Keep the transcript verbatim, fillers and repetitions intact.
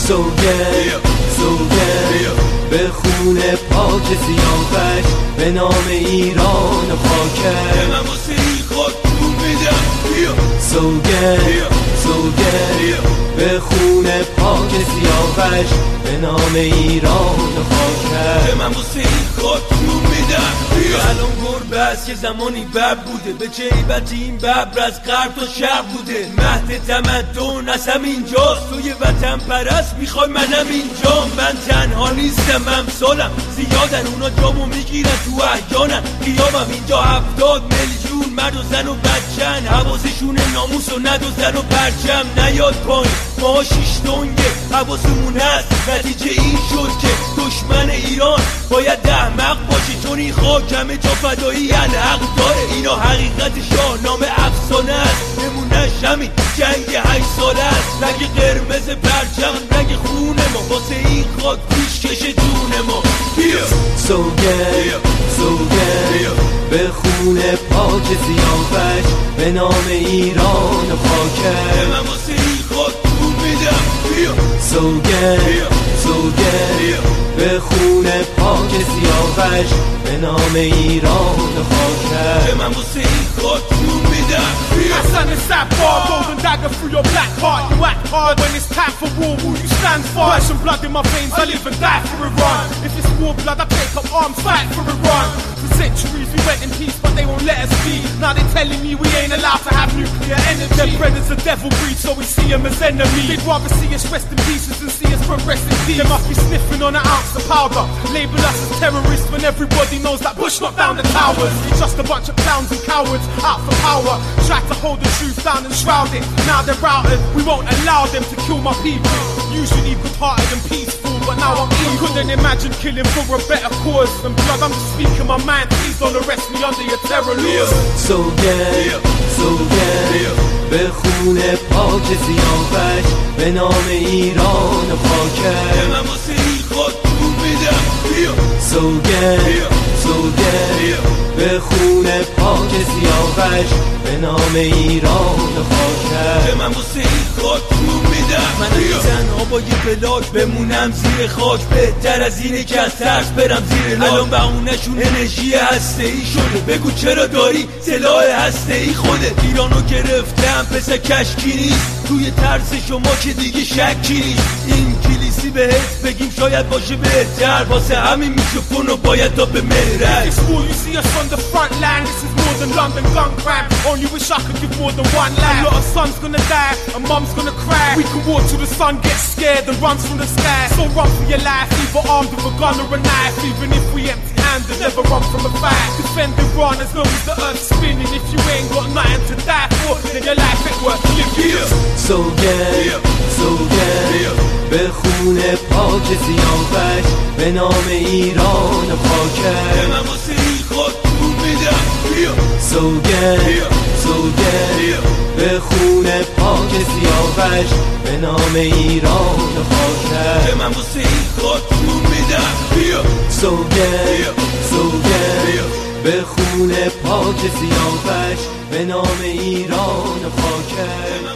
سوگند سوگند به خون پاک سیاهش به نام ایران و خاکش من واسه این خاک جون میدم. سوگند سوگند به خون پاک سیاهش به نام ایران و خاکش من واسه این خاک جون میدم. الان گربه است که زمانی بب بوده، به چه عیبت این ببر از غرب تا شرق بوده. مهد تمدن از همینجاست، توی وطن پرست میخوای منم اینجا. من تنها نیستم، امثالم زیادن، اونا جامو میگیرن تو احیانن. قیامم اینجا هفتاد میلیون مرد و زن و بچن، حواسشون ناموس و ندوزن و پرچم نیاد پایین. ما شیش دنگه حواسمون هست، نتیجه این شد که دشمن ایران باید احمق باشه، چون این خاک همه جا فدایی الحق داره. اینا حقیقت شاهنامه افسانه است، نمونش همین جنگ هشت ساله است. رنگ قرمز پرچم رنگ خون ما، واسه این خاک پیشکش جون ما. سوگند سوگند به خون پاک سیاهش به نام ایران و خاکش من واسه این خاک جون میدم. سوگند سوگند به خون پاک سیاهش به نام ایران و خاکش من واسه این خاک جون میدم. My son is that bar, golden dagger through your black heart. You act hard when it's time for war, will you stand for? Russian blood in my veins, I live and die for Iran. If it's war blood, I take up arms, fight for Iran. For centuries we went in peace, but they won't let us be. Now they're telling me we ain't allowed to have nuclear energy. Their brothers are devil breed, so we see them as enemies. They'd rather see us rest in pieces than see us progress in peace. They must be sniffing on an ounce of powder, label us as terrorists when everybody knows that Bush knocked down the towers. It's just a bunch of clowns and cowards out for power, try to hold the truth down and shroud it. Now they're routed, we won't allow them to kill my people. Usually good-hearted and peaceful, but now I'm evil. Couldn't imagine killing for a better cause than blood. I'm just speaking my mind, please don't arrest me under your terror laws. سوگند سوگند به خون پاک سیاهش به نام ایران و خاکش من واسه این خاک جون میدم. سوگند سوگند به خون پاک سیاهش به نام ایران و خاکش من واسه این خاک جون میدم. من تنها با یه بلاک بمونم زیر خاک، بهتر از اینه که از ترس برم زیر لاک. الان بهونه‌شون انرژی هسته‌ای شده، بگو چرا داری سلاح هسته‌ای خودت. ایرانو گرفتم پس کشکی نیست، توی ترس شما که دیگه شکی نیست. این کلیسی بهت بگیم شاید باشه بهتر، واسه همین میکروفون رو باید تا به مهرک. It's war, you see us on the front line. This is more than London gun crime. Only wish I could give more than one line. A lot of sons gonna die, and mom's gonna cry. We can walk till the sun gets scared and runs from the sky. So run for your life, either armed with a gun or a knife. Even if we empty-handed, never run from a fight. Defend Iran as long as the earth's spinning. If you ain't got nothing to die for, then your life ain't worth living. سوگند سوگند به خون پاک سیاهش به نام ایران و خاکش من واسه این خاک جون میدم. سوگند سوگند به خون پاک سیاهش به نام ایران و خاکش من واسه این خاک جون میدم. سوگند سوگند به خون پاک سیاهش به نام ایران و خاکش